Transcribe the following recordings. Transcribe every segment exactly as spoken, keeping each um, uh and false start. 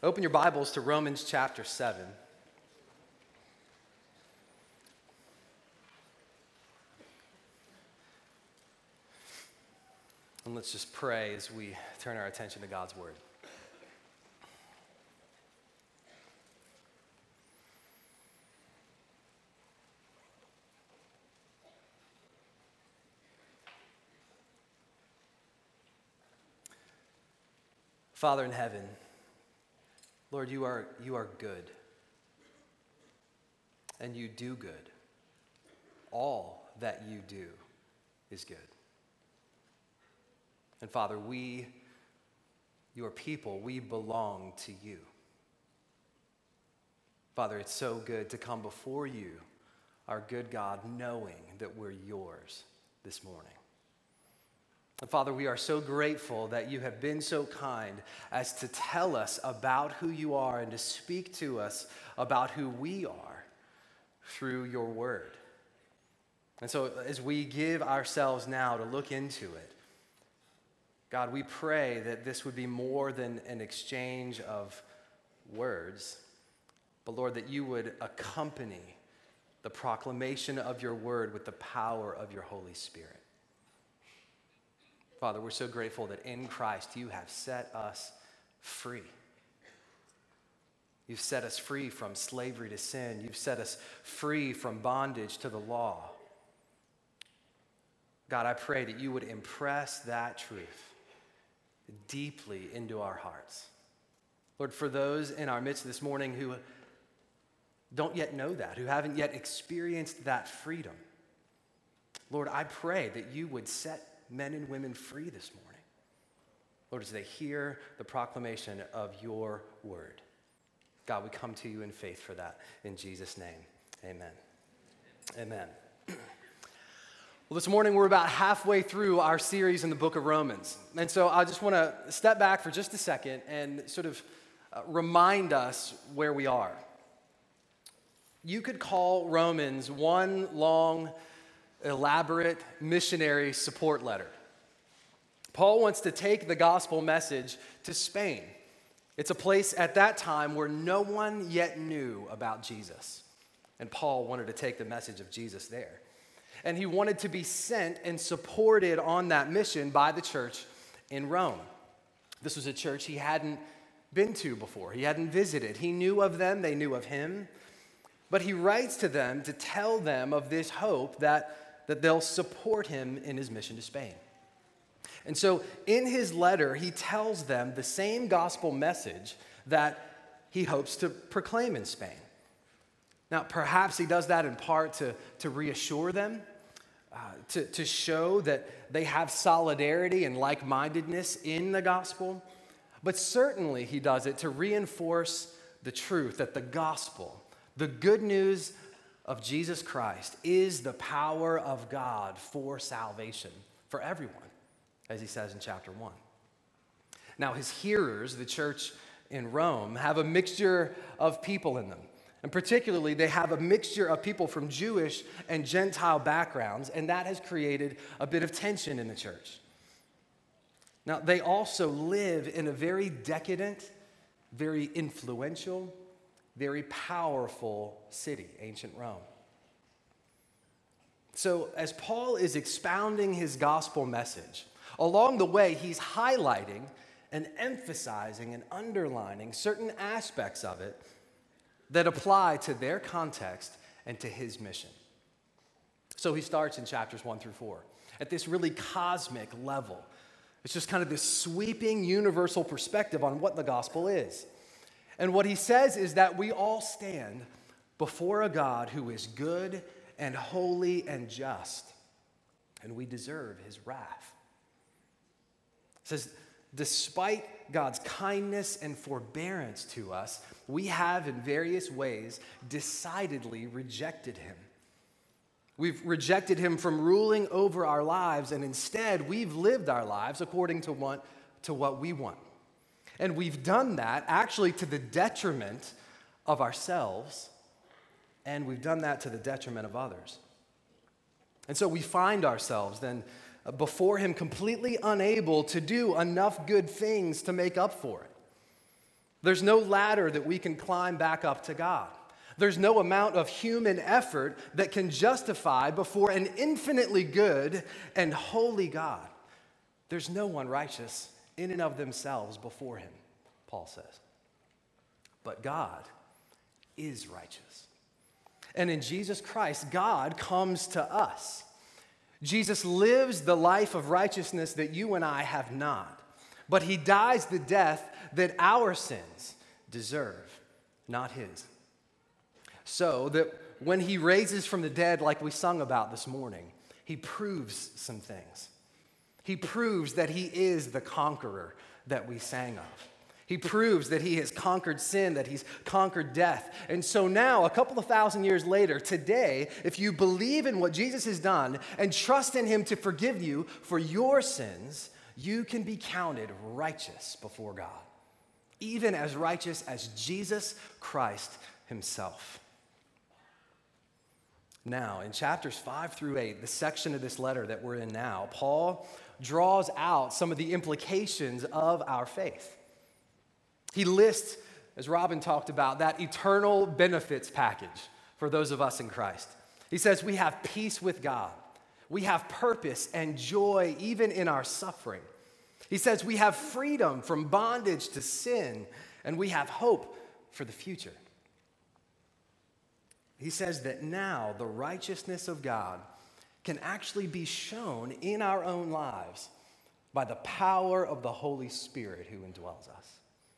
Open your Bibles to Romans chapter seven. And let's just pray as we turn our attention to God's Word. Father in heaven, Lord, you are, you are good, and you do good. All that you do is good. And Father, we, your people, we belong to you. Father, it's so good to come before you, our good God, knowing that we're yours this morning. And Father, we are so grateful that you have been so kind as to tell us about who you are and to speak to us about who we are through your word. And so as we give ourselves now to look into it, God, we pray that this would be more than an exchange of words, but Lord, that you would accompany the proclamation of your word with the power of your Holy Spirit. Father, we're so grateful that in Christ you have set us free. You've set us free from slavery to sin. You've set us free from bondage to the law. God, I pray that you would impress that truth deeply into our hearts. Lord, for those in our midst this morning who don't yet know that, who haven't yet experienced that freedom, Lord, I pray that you would set men and women free this morning. Lord, as they hear the proclamation of your word. God, we come to you in faith for that. In Jesus' name, amen. Amen. Well, this morning we're about halfway through our series in the book of Romans. And so I just want to step back for just a second and sort of uh, remind us where we are. You could call Romans one long, elaborate missionary support letter. Paul wants to take the gospel message to Spain. It's a place at that time where no one yet knew about Jesus. And Paul wanted to take the message of Jesus there. And he wanted to be sent and supported on that mission by the church in Rome. This was a church he hadn't been to before. He hadn't visited. He knew of them. They knew of him. But he writes to them to tell them of this hope that that they'll support him in his mission to Spain. And so in his letter, he tells them the same gospel message that he hopes to proclaim in Spain. Now, perhaps he does that in part to, to reassure them, uh, to, to show that they have solidarity and like-mindedness in the gospel. But certainly he does it to reinforce the truth that the gospel, the good news of Jesus Christ, is the power of God for salvation for everyone, as he says in chapter one. Now, his hearers, the church in Rome, have a mixture of people in them. And particularly, they have a mixture of people from Jewish and Gentile backgrounds, and that has created a bit of tension in the church. Now, they also live in a very decadent, very influential, very powerful city, ancient Rome. So as Paul is expounding his gospel message, along the way he's highlighting and emphasizing and underlining certain aspects of it that apply to their context and to his mission. So he starts in chapters one through four at this really cosmic level. It's just kind of this sweeping universal perspective on what the gospel is. And what he says is that we all stand before a God who is good and holy and just, and we deserve his wrath. It says, despite God's kindness and forbearance to us, we have in various ways decidedly rejected him. We've rejected him from ruling over our lives, and instead we've lived our lives according to what, to what we want. And we've done that actually to the detriment of ourselves, and we've done that to the detriment of others. And so we find ourselves then before him completely unable to do enough good things to make up for it. There's no ladder that we can climb back up to God. There's no amount of human effort that can justify before an infinitely good and holy God. There's no one righteous in and of themselves before him, Paul says. But God is righteous. And in Jesus Christ, God comes to us. Jesus lives the life of righteousness that you and I have not. But he dies the death that our sins deserve, not his. So that when he raises from the dead, like we sung about this morning, he proves some things. He proves that he is the conqueror that we sang of. He proves that he has conquered sin, that he's conquered death. And so now, a couple of thousand years later, today, if you believe in what Jesus has done and trust in him to forgive you for your sins, you can be counted righteous before God, even as righteous as Jesus Christ himself. Now, in chapters five through eight, the section of this letter that we're in now, Paul draws out some of the implications of our faith. He lists, as Robin talked about, that eternal benefits package for those of us in Christ. He says we have peace with God. We have purpose and joy even in our suffering. He says we have freedom from bondage to sin, and we have hope for the future. He says that now the righteousness of God can actually be shown in our own lives by the power of the Holy Spirit who indwells us.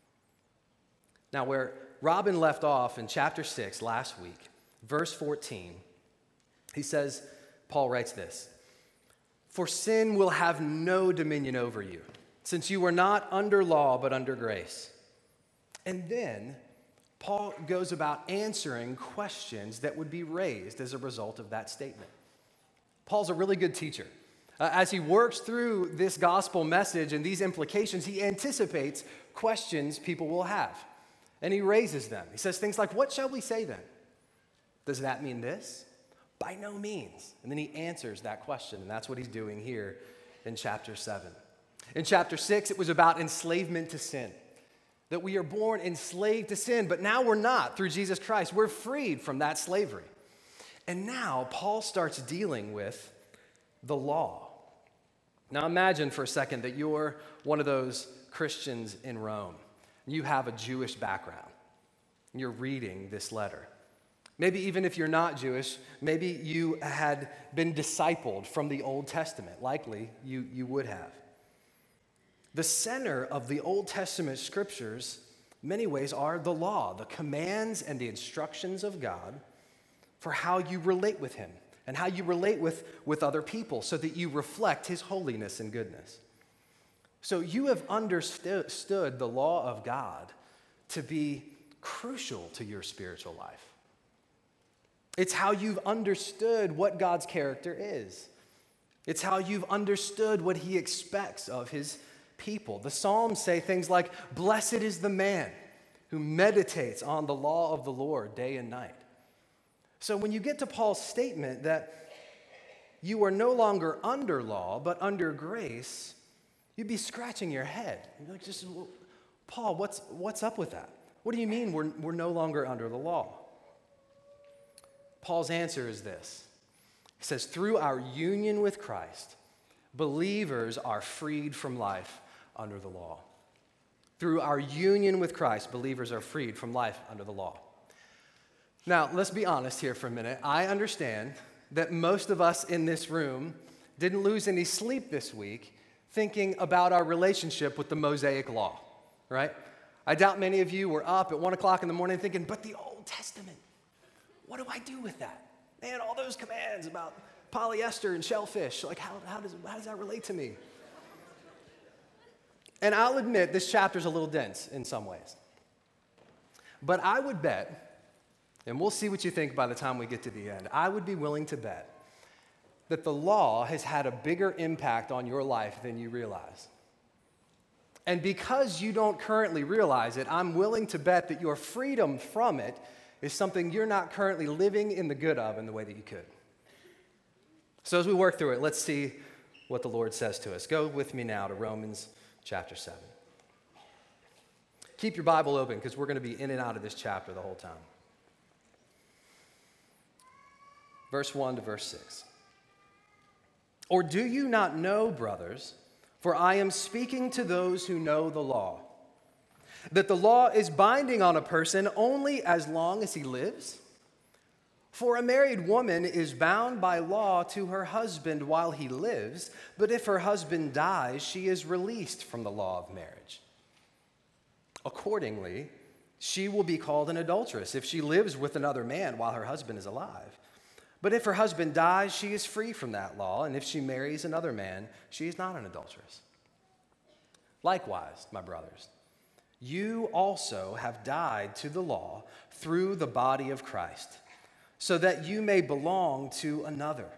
Now, where Robin left off in chapter six last week, verse fourteen, he says, Paul writes this, "For sin will have no dominion over you, since you are not under law but under grace." And then Paul goes about answering questions that would be raised as a result of that statement. Paul's a really good teacher. Uh, as he works through this gospel message and these implications, he anticipates questions people will have. And he raises them. He says things like, what shall we say then? Does that mean this? By no means. And then he answers that question, and that's what he's doing here in chapter seven. In chapter six, it was about enslavement to sin, that we are born enslaved to sin, but now we're not through Jesus Christ. We're freed from that slavery. And now Paul starts dealing with the law. Now imagine for a second that you're one of those Christians in Rome. You have a Jewish background. You're reading this letter. Maybe even if you're not Jewish, maybe you had been discipled from the Old Testament. Likely you, you would have. The center of the Old Testament scriptures, in many ways, are the law, the commands and the instructions of God for how you relate with him and how you relate with, with other people so that you reflect his holiness and goodness. So you have understood the law of God to be crucial to your spiritual life. It's how you've understood what God's character is. It's how you've understood what he expects of his people. The Psalms say things like, "Blessed is the man who meditates on the law of the Lord day and night." So when you get to Paul's statement that you are no longer under law, but under grace, you'd be scratching your head. You're like, just, well, Paul, what's, what's up with that? What do you mean we're, we're no longer under the law? Paul's answer is this. He says, through our union with Christ, believers are freed from life under the law. Through our union with Christ, believers are freed from life under the law. Now, let's be honest here for a minute. I understand that most of us in this room didn't lose any sleep this week thinking about our relationship with the Mosaic Law, right? I doubt many of you were up at one o'clock in the morning thinking, but the Old Testament, what do I do with that? Man, all those commands about polyester and shellfish, like how, how, does, how does that relate to me? And I'll admit, this chapter's a little dense in some ways. But I would bet, and we'll see what you think by the time we get to the end, I would be willing to bet that the law has had a bigger impact on your life than you realize. And because you don't currently realize it, I'm willing to bet that your freedom from it is something you're not currently living in the good of in the way that you could. So as we work through it, let's see what the Lord says to us. Go with me now to Romans chapter seven. keep your Bible open because we're going to be in and out of this chapter the whole time. Verse one to verse six. Or do you not know, brothers, for I am speaking to those who know the law, that the law is binding on a person only as long as he lives? For a married woman is bound by law to her husband while he lives, but if her husband dies, she is released from the law of marriage. Accordingly, she will be called an adulteress if she lives with another man while her husband is alive. But if her husband dies, she is free from that law, and if she marries another man, she is not an adulteress. Likewise, my brothers, you also have died to the law through the body of Christ, so that you may belong to another,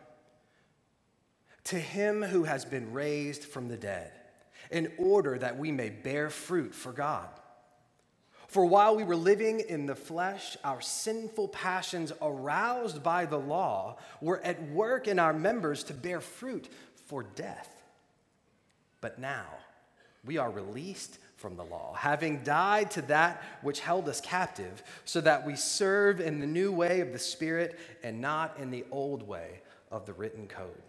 to him who has been raised from the dead, in order that we may bear fruit for God. For while we were living in the flesh, our sinful passions aroused by the law were at work in our members to bear fruit for death. But now we are released from the law, having died to that which held us captive, so that we serve in the new way of the Spirit and not in the old way of the written code.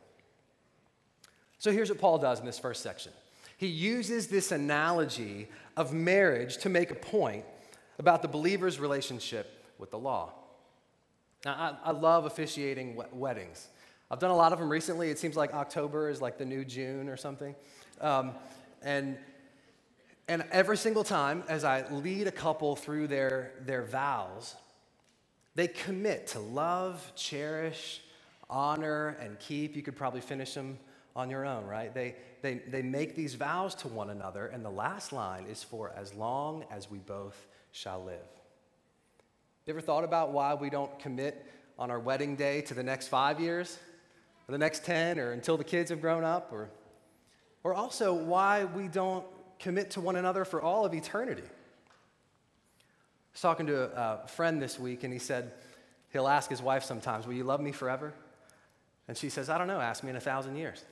So here's what Paul does in this first section. He uses this analogy of marriage to make a point about the believer's relationship with the law. Now, I, I love officiating we- weddings. I've done a lot of them recently. It seems like October is like the new June or something. Um, and And every single time as I lead a couple through their, their vows, they commit to love, cherish, honor, and keep. You could probably finish them on your own, right? They, they, they make these vows to one another, and the last line is for as long as we both shall live. You ever thought about why we don't commit on our wedding day to the next five years, or the next ten, or until the kids have grown up, or, or also why we don't commit to one another for all of eternity? I was talking to a, a friend this week, and he said he'll ask his wife sometimes, will you love me forever? And she says, I don't know, ask me in a thousand years.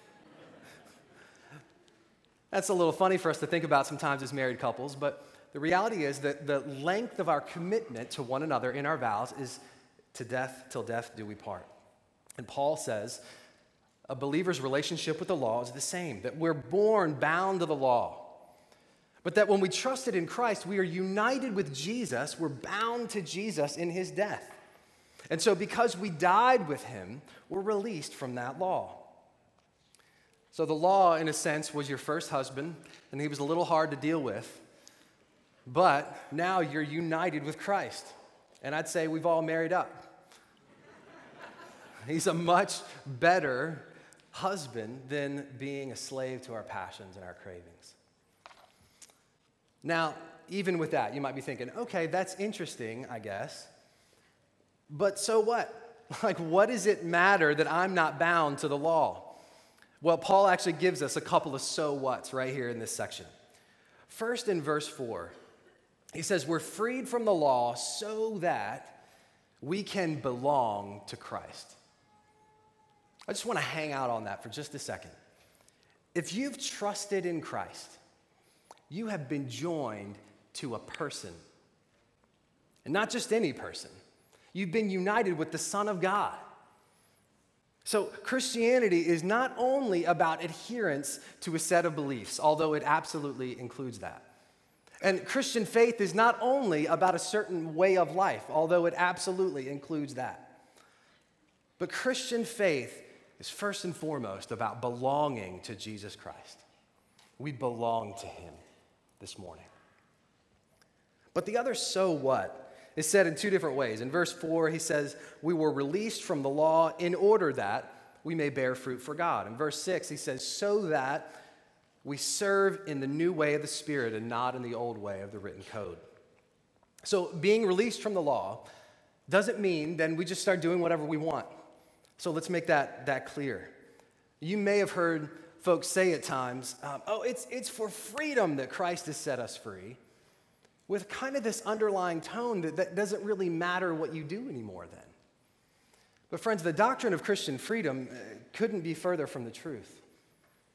That's a little funny for us to think about sometimes as married couples, but the reality is that the length of our commitment to one another in our vows is to death, till death do we part. And Paul says a believer's relationship with the law is the same, that we're born bound to the law. But that when we trusted in Christ, we are united with Jesus. We're bound to Jesus in his death. And so because we died with him, we're released from that law. So the law, in a sense, was your first husband, and he was a little hard to deal with. But now you're united with Christ. And I'd say we've all married up. He's a much better husband than being a slave to our passions and our cravings. Now, even with that, you might be thinking, okay, that's interesting, I guess. But so what? Like, what does it matter that I'm not bound to the law? Well, Paul actually gives us a couple of so whats right here in this section. First, in verse four, he says, we're freed from the law so that we can belong to Christ. I just want to hang out on that for just a second. If you've trusted in Christ, you have been joined to a person. And not just any person. You've been united with the Son of God. So Christianity is not only about adherence to a set of beliefs, although it absolutely includes that. And Christian faith is not only about a certain way of life, although it absolutely includes that. But Christian faith is first and foremost about belonging to Jesus Christ. We belong to him this morning. But the other so what is said in two different ways. In verse four, he says, we were released from the law in order that we may bear fruit for God. In verse six, he says, so that we serve in the new way of the Spirit and not in the old way of the written code. So being released from the law doesn't mean then we just start doing whatever we want. So let's make that, that clear. You may have heard folks say at times, um, oh, it's, it's for freedom that Christ has set us free, with kind of this underlying tone that, that doesn't really matter what you do anymore then. But friends, the doctrine of Christian freedom uh, couldn't be further from the truth.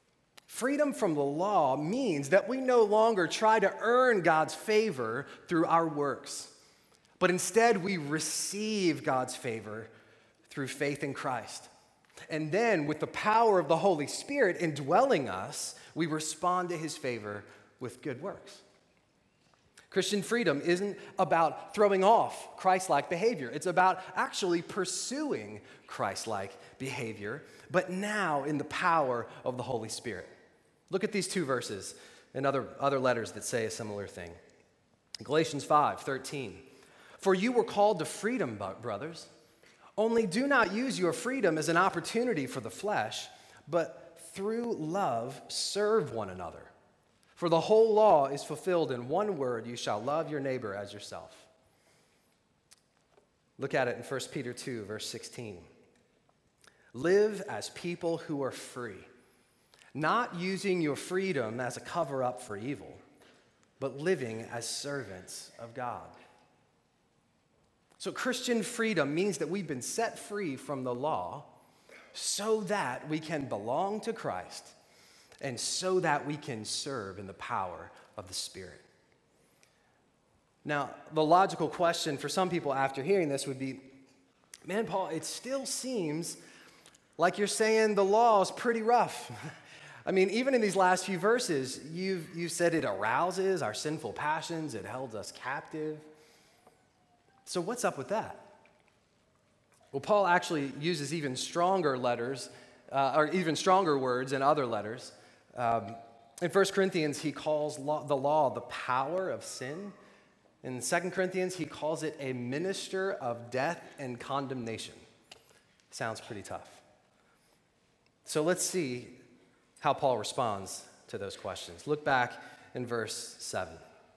Freedom from the law means that we no longer try to earn God's favor through our works, but instead we receive God's favor through faith in Christ. And then, with the power of the Holy Spirit indwelling us, we respond to his favor with good works. Christian freedom isn't about throwing off Christ-like behavior. It's about actually pursuing Christ-like behavior, but now in the power of the Holy Spirit. Look at these two verses and other, other letters that say a similar thing. Galatians five thirteen. For you were called to freedom, brothers. Only do not use your freedom as an opportunity for the flesh, but through love serve one another. For the whole law is fulfilled in one word: you shall love your neighbor as yourself. Look at it in First Peter two, verse sixteen. Live as people who are free, not using your freedom as a cover-up for evil, but living as servants of God. So Christian freedom means that we've been set free from the law so that we can belong to Christ and so that we can serve in the power of the Spirit. Now, the logical question for some people after hearing this would be, man, Paul, it still seems like you're saying the law is pretty rough. I mean, even in these last few verses, you've, you said it arouses our sinful passions, it held us captive. So what's up with that? Well, Paul actually uses even stronger letters, uh, or even stronger words in other letters. Um, in First Corinthians, he calls law, the law the power of sin. In Second Corinthians, he calls it a minister of death and condemnation. Sounds pretty tough. So let's see how Paul responds to those questions. Look back in verse seven.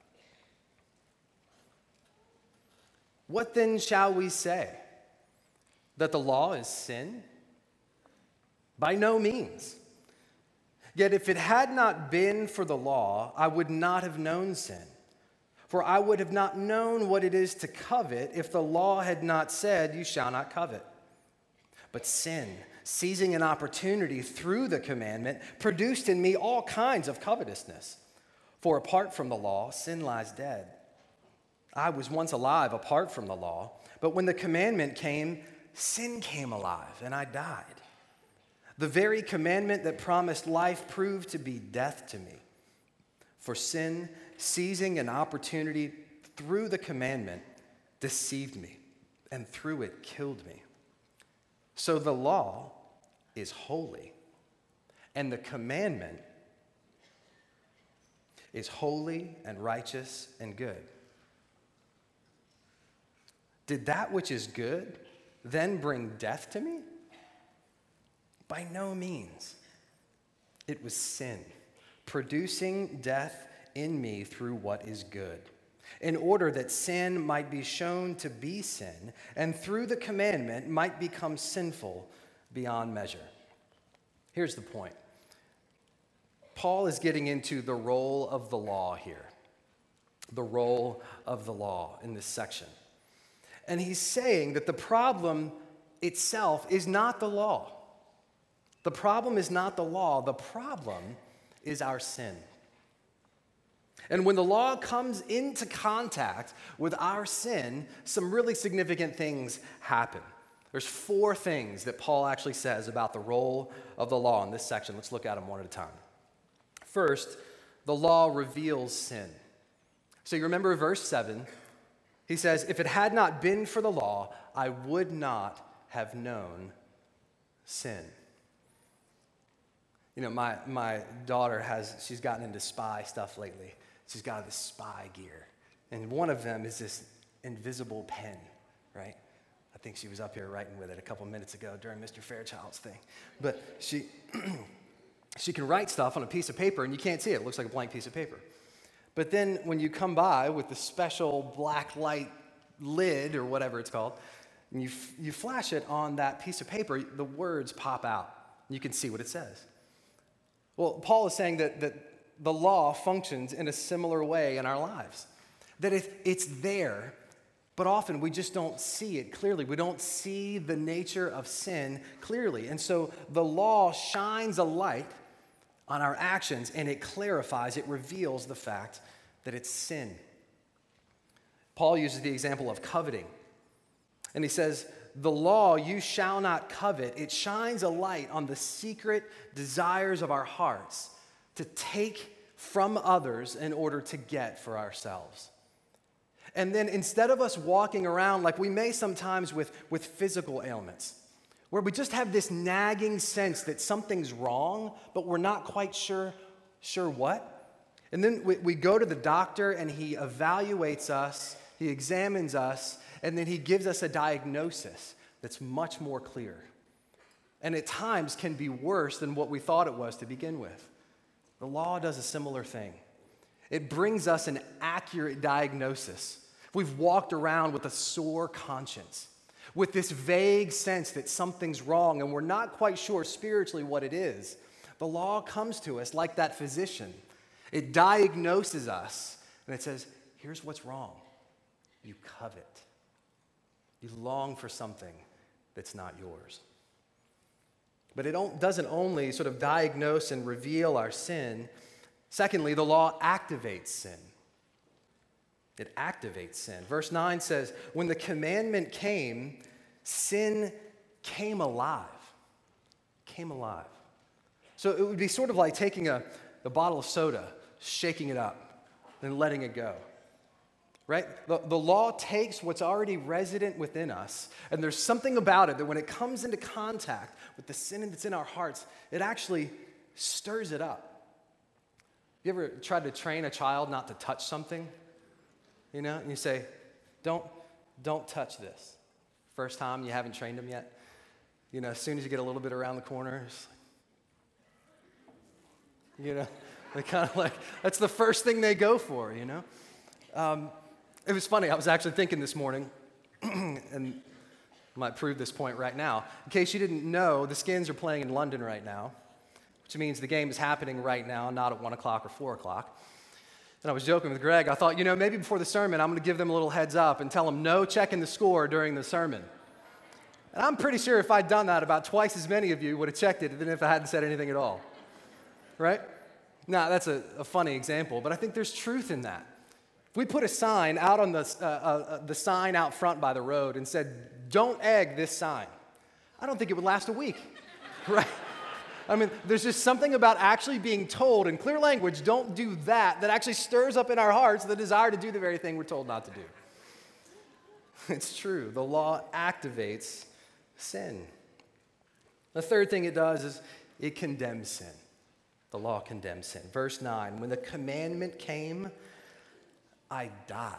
What then shall we say? That the law is sin? By no means. Yet if it had not been for the law, I would not have known sin. For I would have not known what it is to covet if the law had not said, you shall not covet. But sin, seizing an opportunity through the commandment, produced in me all kinds of covetousness. For apart from the law, sin lies dead. I was once alive apart from the law, but when the commandment came, sin came alive, and I died. The very commandment that promised life proved to be death to me. For sin, seizing an opportunity through the commandment, deceived me, and through it killed me. So the law is holy, and the commandment is holy and righteous and good. Did that which is good then bring death to me? By no means. It was sin, producing death in me through what is good, in order that sin might be shown to be sin, and through the commandment might become sinful beyond measure. Here's the point. Paul is getting into the role of the law here, the role of the law in this section. And he's saying that the problem itself is not the law. The problem is not the law. The problem is our sin. And when the law comes into contact with our sin, some really significant things happen. There's four things that Paul actually says about the role of the law in this section. Let's look at them one at a time. First, the law reveals sin. So you remember verse seven. He says, if it had not been for the law, I would not have known sin. You know, my, my daughter has, she's gotten into spy stuff lately. She's got this spy gear. And one of them is this invisible pen, right? I think she was up here writing with it a couple minutes ago during Mister Fairchild's thing. But she, she can write stuff on a piece of paper and you can't see it. It looks like a blank piece of paper. But then when you come by with the special black light lid or whatever it's called, and you, f- you flash it on that piece of paper, the words pop out. You can see what it says. Well, Paul is saying that, that the law functions in a similar way in our lives. That it, it's there, but often we just don't see it clearly. We don't see the nature of sin clearly. And so the law shines a light on our actions, and it clarifies, it reveals the fact that it's sin. Paul uses the example of coveting, and he says, the law, you shall not covet, it shines a light on the secret desires of our hearts to take from others in order to get for ourselves. And then instead of us walking around like we may sometimes with, with physical ailments, where we just have this nagging sense that something's wrong, but we're not quite sure, sure what. And then we, we go to the doctor and he evaluates us, he examines us, and then he gives us a diagnosis that's much more clear. And at times can be worse than what we thought it was to begin with. The law does a similar thing. It brings us an accurate diagnosis. We've walked around with a sore conscience, with this vague sense that something's wrong, and we're not quite sure spiritually what it is. The law comes to us like that physician. It diagnoses us, and it says, here's what's wrong. You covet. You long for something that's not yours. But it doesn't only sort of diagnose and reveal our sin. Secondly, the law activates sin. It activates sin. Verse nine says, when the commandment came, sin came alive. Came alive. So it would be sort of like taking a, a bottle of soda, shaking it up, and letting it go. Right? The, the law takes what's already resident within us, and there's something about it that when it comes into contact with the sin that's in our hearts, it actually stirs it up. You ever tried to train a child not to touch something? You know, and you say, don't, don't touch this. First time you haven't trained them yet. You know, as soon as you get a little bit around the corner, it's like, you know, they kind of like, that's the first thing they go for, you know? Um, It was funny, I was actually thinking this morning, and I might prove this point right now. In case you didn't know, the Skins are playing in London right now, which means the game is happening right now, not at one o'clock or four o'clock. And I was joking with Greg. I thought, you know, maybe before the sermon, I'm going to give them a little heads up and tell them no checking the score during the sermon. And I'm pretty sure if I'd done that, about twice as many of you would have checked it than if I hadn't said anything at all. Right? Now, that's a, a funny example, but I think there's truth in that. If we put a sign out on the, uh, uh, the sign out front by the road and said, don't egg this sign, I don't think it would last a week, right? I mean, there's just something about actually being told in clear language, don't do that, that actually stirs up in our hearts the desire to do the very thing we're told not to do. It's true. The law activates sin. The third thing it does is it condemns sin. The law condemns sin. Verse nine, when the commandment came, I died.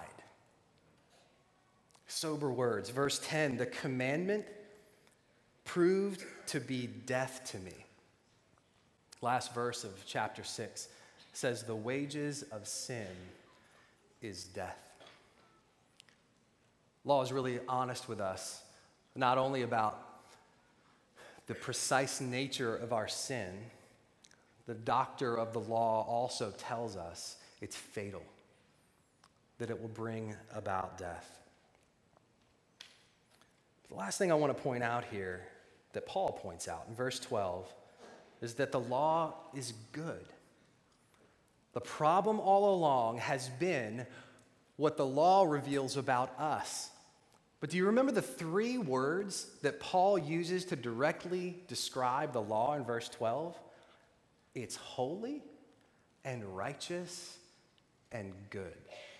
Sober words. Verse ten, the commandment proved to be death to me. Last verse of chapter six says, the wages of sin is death. Law is really honest with us, not only about the precise nature of our sin, the doctor of the law also tells us it's fatal, that it will bring about death. The last thing I want to point out here that Paul points out in verse twelve is that the law is good. The problem all along has been what the law reveals about us. But do you remember the three words that Paul uses to directly describe the law in verse twelve? It's holy and righteous and good.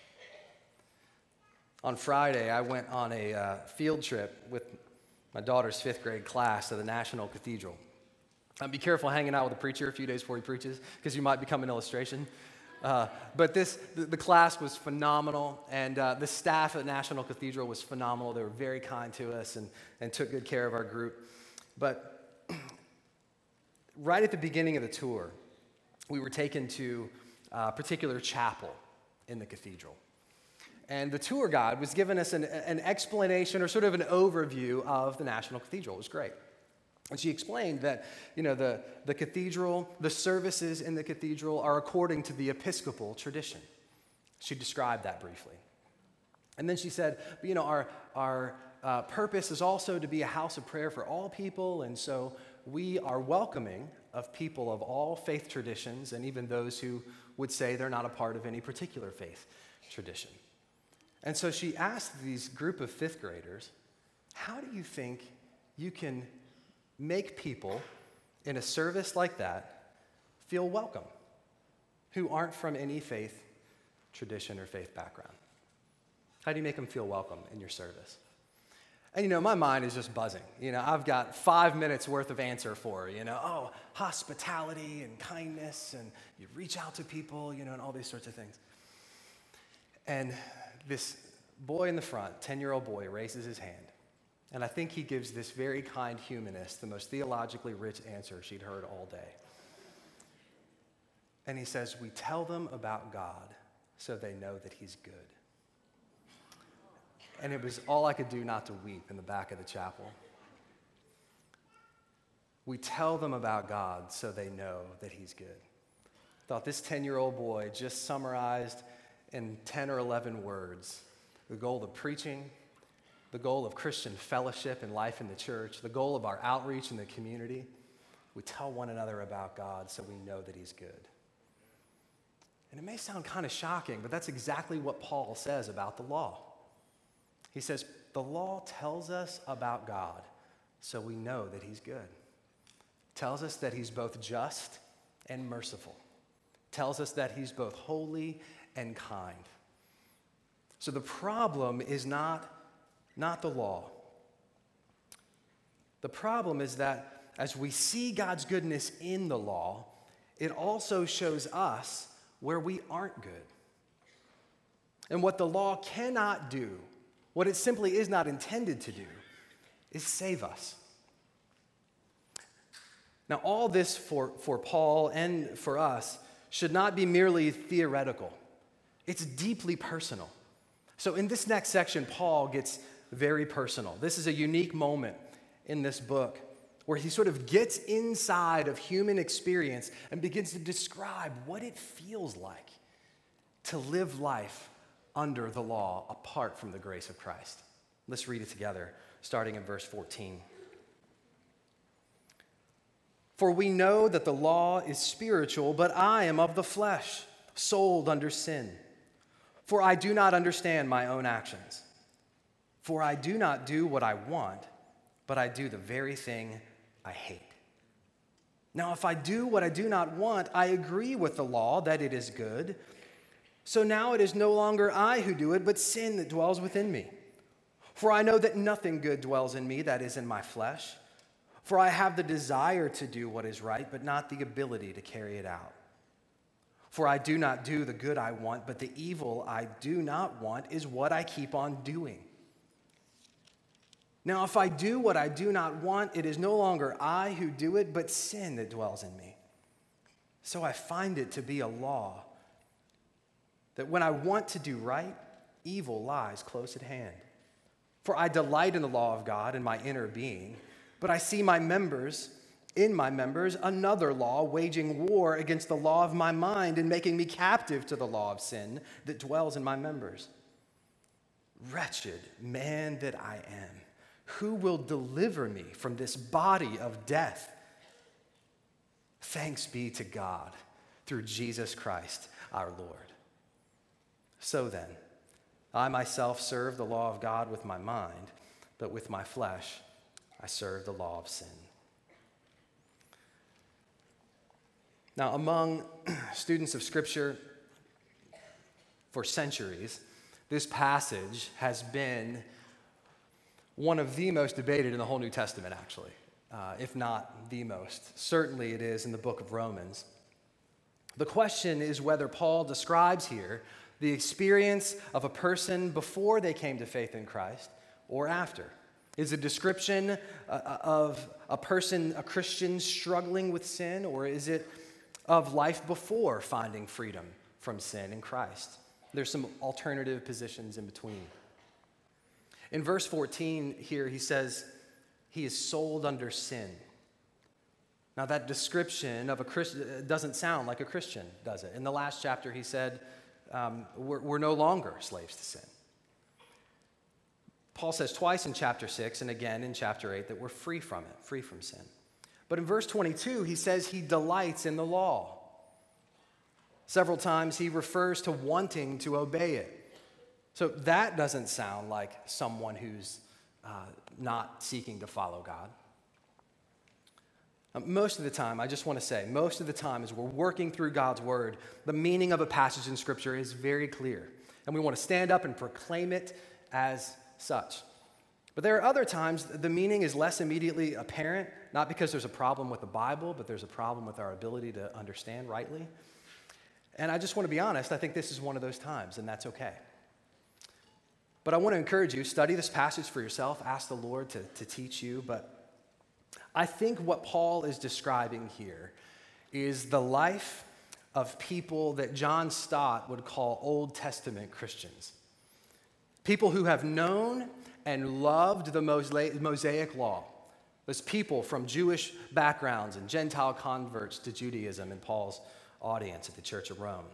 On Friday, I went on a uh, field trip with my daughter's fifth grade class to the National Cathedral. Uh, be careful hanging out with a preacher a few days before he preaches, because you might become an illustration. Uh, but this, the, the class was phenomenal, and uh, the staff at National Cathedral was phenomenal. They were very kind to us and, and took good care of our group. But right at the beginning of the tour, we were taken to a particular chapel in the cathedral. And the tour guide was giving us an, an explanation or sort of an overview of the National Cathedral. It was great. And she explained that, you know, the, the cathedral, the services in the cathedral are according to the Episcopal tradition. She described that briefly. And then she said, you know, our, our uh, purpose is also to be a house of prayer for all people, and so we are welcoming of people of all faith traditions, and even those who would say they're not a part of any particular faith tradition. And so she asked these group of fifth graders, how do you think you can make people in a service like that feel welcome who aren't from any faith tradition or faith background? How do you make them feel welcome in your service? And, you know, my mind is just buzzing. You know, I've got five minutes worth of answer for her, you know, oh, hospitality and kindness, and you reach out to people, you know, and all these sorts of things. And this boy in the front, ten-year-old boy, raises his hand. And I think he gives this very kind humanist the most theologically rich answer she'd heard all day. And he says, we tell them about God so they know that he's good. And it was all I could do not to weep in the back of the chapel. We tell them about God so they know that he's good. I thought this ten-year-old boy just summarized in ten or eleven words the goal of preaching, the goal of Christian fellowship and life in the church, the goal of our outreach in the community. We tell one another about God so we know that he's good. And it may sound kind of shocking, but that's exactly what Paul says about the law. He says, the law tells us about God so we know that he's good. Tells us that he's both just and merciful. Tells us that he's both holy and kind. So the problem is not, not the law. The problem is that as we see God's goodness in the law, it also shows us where we aren't good. And what the law cannot do, what it simply is not intended to do, is save us. Now, all this for, for Paul and for us should not be merely theoretical. It's deeply personal. So in this next section, Paul gets very personal. This is a unique moment in this book where he sort of gets inside of human experience and begins to describe what it feels like to live life under the law apart from the grace of Christ. Let's read it together, starting in verse fourteen. For we know that the law is spiritual, but I am of the flesh, sold under sin. For I do not understand my own actions. For I do not do what I want, but I do the very thing I hate. Now, if I do what I do not want, I agree with the law that it is good. So now it is no longer I who do it, but sin that dwells within me. For I know that nothing good dwells in me, that is in my flesh. For I have the desire to do what is right, but not the ability to carry it out. For I do not do the good I want, but the evil I do not want is what I keep on doing. Now, if I do what I do not want, it is no longer I who do it, but sin that dwells in me. So I find it to be a law that when I want to do right, evil lies close at hand. For I delight in the law of God in my inner being, but I see my members, in my members, another law waging war against the law of my mind and making me captive to the law of sin that dwells in my members. Wretched man that I am, who will deliver me from this body of death? Thanks be to God through Jesus Christ our Lord. So then, I myself serve the law of God with my mind, but with my flesh I serve the law of sin. Now, among students of Scripture for centuries, this passage has been one of the most debated in the whole New Testament, actually, uh, if not the most. Certainly it is in the book of Romans. The question is whether Paul describes here the experience of a person before they came to faith in Christ or after. Is it a description uh, of a person, a Christian, struggling with sin, or is it of life before finding freedom from sin in Christ? There's some alternative positions in between. In verse fourteen here, he says, he is sold under sin. Now, that description of a Christian doesn't sound like a Christian, does it? In the last chapter, he said, um, we're, we're no longer slaves to sin. Paul says twice in chapter six and again in chapter eight that we're free from it, free from sin. But in verse twenty-two, he says he delights in the law. Several times he refers to wanting to obey it. So that doesn't sound like someone who's uh, not seeking to follow God. Uh, most of the time, I just want to say, most of the time as we're working through God's word, the meaning of a passage in Scripture is very clear. And we want to stand up and proclaim it as such. But there are other times the meaning is less immediately apparent, not because there's a problem with the Bible, but there's a problem with our ability to understand rightly. And I just want to be honest, I think this is one of those times, and that's okay. But I want to encourage you, study this passage for yourself, ask the Lord to, to teach you. But I think what Paul is describing here is the life of people that John Stott would call Old Testament Christians. People who have known and loved the Mosaic law. Those people from Jewish backgrounds and Gentile converts to Judaism in Paul's audience at the Church of Rome.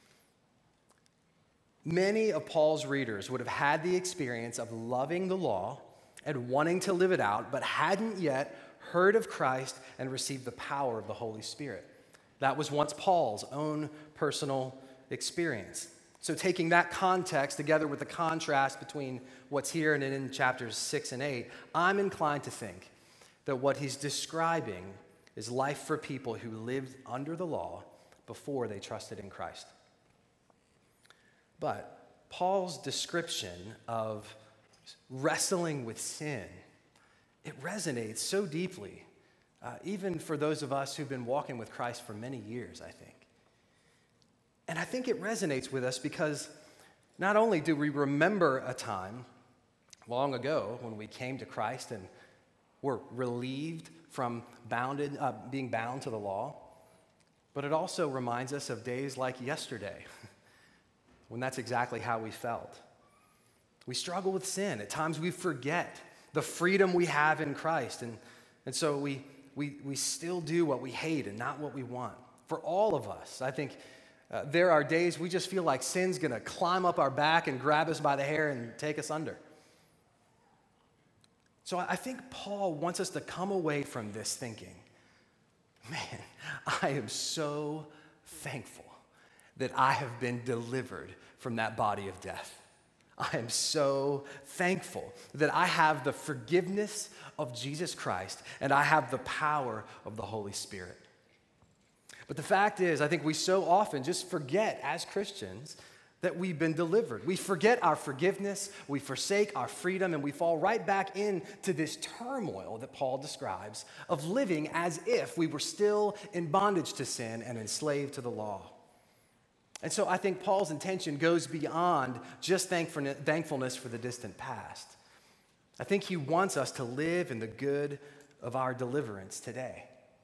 Many of Paul's readers would have had the experience of loving the law and wanting to live it out, but hadn't yet heard of Christ and received the power of the Holy Spirit. That was once Paul's own personal experience. So taking that context together with the contrast between what's here and in chapters six and eight, I'm inclined to think that what he's describing is life for people who lived under the law before they trusted in Christ. But Paul's description of wrestling with sin, it resonates so deeply, uh, even for those of us who've been walking with Christ for many years, I think. And I think it resonates with us because not only do we remember a time long ago when we came to Christ and were relieved from bounded, uh, being bound to the law, but it also reminds us of days like yesterday when that's exactly how we felt. We struggle with sin. At times we forget the freedom we have in Christ, and, and so we, we, we still do what we hate and not what we want. For all of us, I think uh, there are days we just feel like sin's going to climb up our back and grab us by the hair and take us under. So I think Paul wants us to come away from this thinking, man, I am so thankful that I have been delivered from that body of death. I am so thankful that I have the forgiveness of Jesus Christ and I have the power of the Holy Spirit. But the fact is, I think we so often just forget as Christians that we've been delivered. We forget our forgiveness, we forsake our freedom, and we fall right back into this turmoil that Paul describes of living as if we were still in bondage to sin and enslaved to the law. And so I think Paul's intention goes beyond just thankfulness for the distant past. I think he wants us to live in the good of our deliverance today.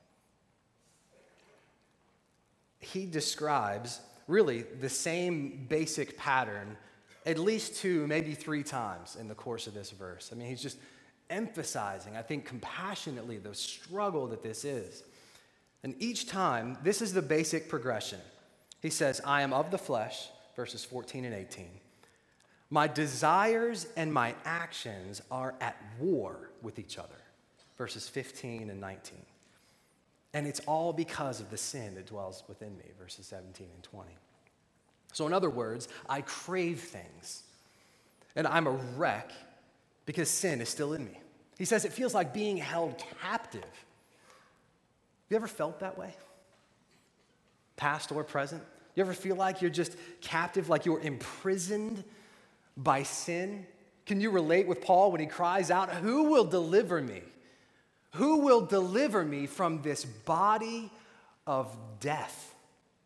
He describes really the same basic pattern at least two, maybe three times in the course of this verse. I mean, he's just emphasizing, I think, compassionately the struggle that this is. And each time, this is the basic progression. He says, I am of the flesh, verses fourteen and eighteen. My desires and my actions are at war with each other, verses fifteen and nineteen. And it's all because of the sin that dwells within me, verses seventeen and twenty. So in other words, I crave things, and I'm a wreck because sin is still in me. He says it feels like being held captive. Have you ever felt that way? Past or present? You ever feel like you're just captive, like you're imprisoned by sin? Can you relate with Paul when he cries out, who will deliver me? Who will deliver me from this body of death?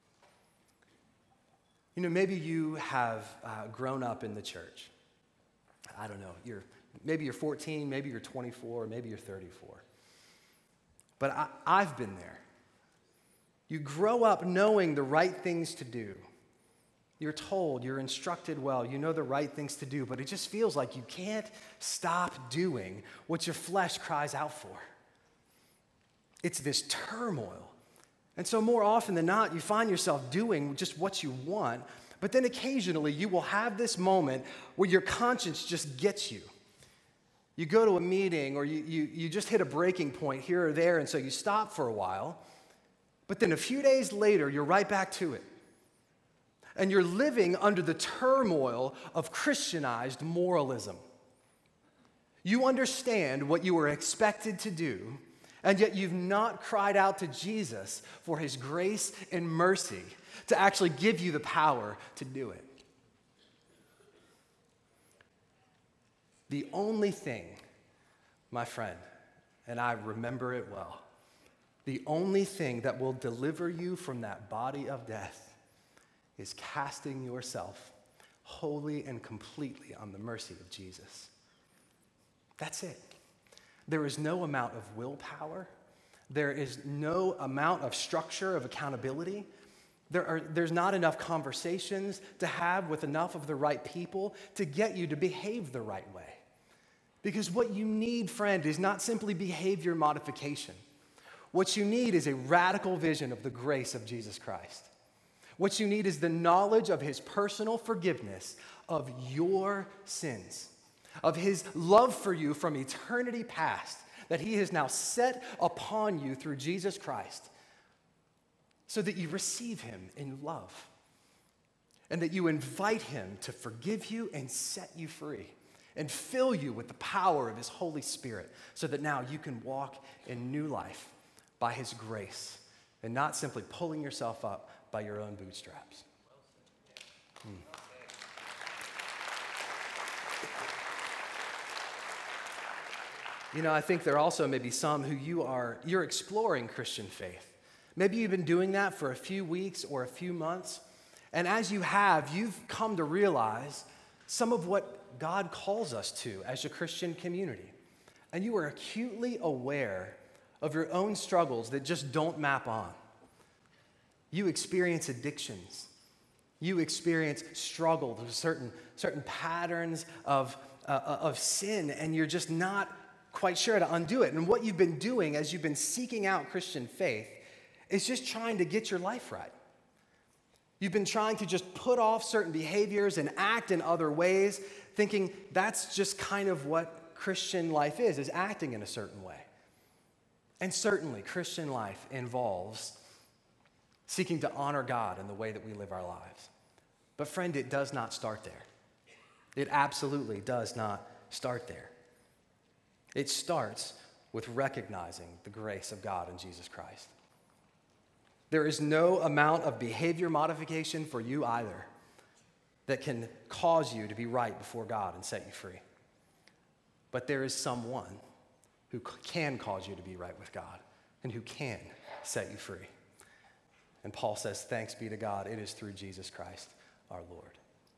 You know, maybe you have uh, grown up in the church. I don't know. You're, maybe you're fourteen, maybe you're twenty-four, maybe you're thirty-four. But I, I've been there. You grow up knowing the right things to do. You're told, you're instructed well, you know the right things to do, but it just feels like you can't stop doing what your flesh cries out for. It's this turmoil. And so more often than not, you find yourself doing just what you want, but then occasionally you will have this moment where your conscience just gets you. You go to a meeting or you, you, you just hit a breaking point here or there, and so you stop for a while. But then a few days later, you're right back to it. And you're living under the turmoil of Christianized moralism. You understand what you were expected to do, and yet you've not cried out to Jesus for his grace and mercy to actually give you the power to do it. The only thing, my friend, and I remember it well, the only thing that will deliver you from that body of death is casting yourself wholly and completely on the mercy of Jesus. That's it. There is no amount of willpower. There is no amount of structure of accountability. There are, there's not enough conversations to have with enough of the right people to get you to behave the right way. Because what you need, friend, is not simply behavior modification. What you need is a radical vision of the grace of Jesus Christ. What you need is the knowledge of his personal forgiveness of your sins, of his love for you from eternity past, that he has now set upon you through Jesus Christ, so that you receive him in love, and that you invite him to forgive you and set you free, and fill you with the power of his Holy Spirit, so that now you can walk in new life by his grace, and not simply pulling yourself up by your own bootstraps. Hmm. You know, I think there also may be some who you are, you're exploring Christian faith. Maybe you've been doing that for a few weeks or a few months, and as you have, you've come to realize some of what God calls us to as a Christian community. And you are acutely aware of your own struggles that just don't map on. You experience addictions. You experience struggles with certain, certain patterns of, uh, of sin, and you're just not quite sure how to undo it. And what you've been doing as you've been seeking out Christian faith is just trying to get your life right. You've been trying to just put off certain behaviors and act in other ways, thinking that's just kind of what Christian life is, is acting in a certain way. And certainly, Christian life involves seeking to honor God in the way that we live our lives. But friend, it does not start there. It absolutely does not start there. It starts with recognizing the grace of God in Jesus Christ. There is no amount of behavior modification for you either that can cause you to be right before God and set you free. But there is someone who can cause you to be right with God and who can set you free. And Paul says, thanks be to God, it is through Jesus Christ our Lord.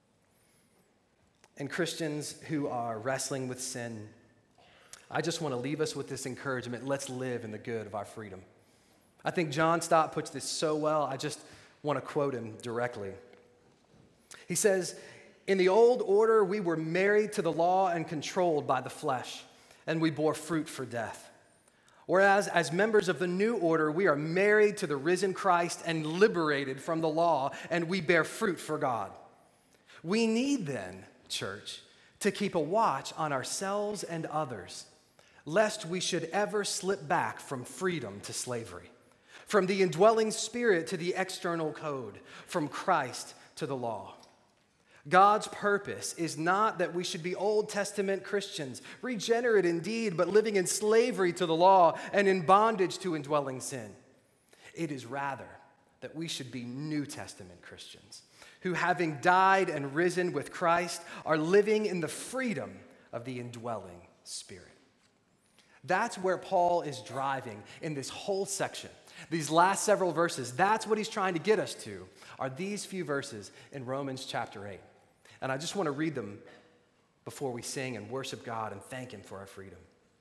And Christians who are wrestling with sin, I just want to leave us with this encouragement. Let's live in the good of our freedom. I think John Stott puts this so well, I just want to quote him directly. He says, in the old order, we were married to the law and controlled by the flesh, and we bore fruit for death. Whereas, as members of the new order, we are married to the risen Christ and liberated from the law, and we bear fruit for God. We need then, church, to keep a watch on ourselves and others, lest we should ever slip back from freedom to slavery, from the indwelling spirit to the external code, from Christ to the law. God's purpose is not that we should be Old Testament Christians, regenerate indeed, but living in slavery to the law and in bondage to indwelling sin. It is rather that we should be New Testament Christians, who having died and risen with Christ are living in the freedom of the indwelling Spirit. That's where Paul is driving in this whole section. These last several verses, that's what he's trying to get us to, are these few verses in Romans chapter eight. And I just want to read them before we sing and worship God and thank him for our freedom.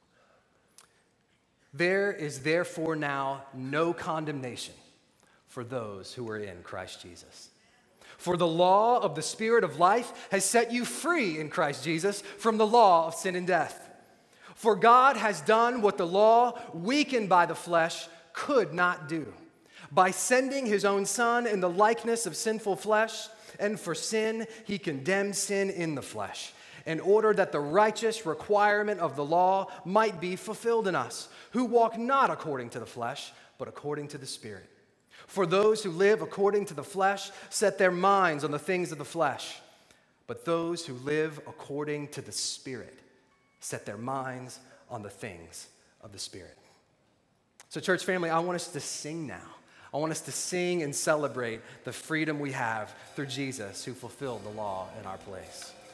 There is therefore now no condemnation for those who are in Christ Jesus. For the law of the Spirit of life has set you free in Christ Jesus from the law of sin and death. For God has done what the law, weakened by the flesh, could not do, by sending his own Son in the likeness of sinful flesh, and for sin, he condemned sin in the flesh, in order that the righteous requirement of the law might be fulfilled in us, who walk not according to the flesh, but according to the Spirit. For those who live according to the flesh set their minds on the things of the flesh, but those who live according to the Spirit set their minds on the things of the Spirit. So, church family, I want us to sing now. I want us to sing and celebrate the freedom we have through Jesus who fulfilled the law in our place.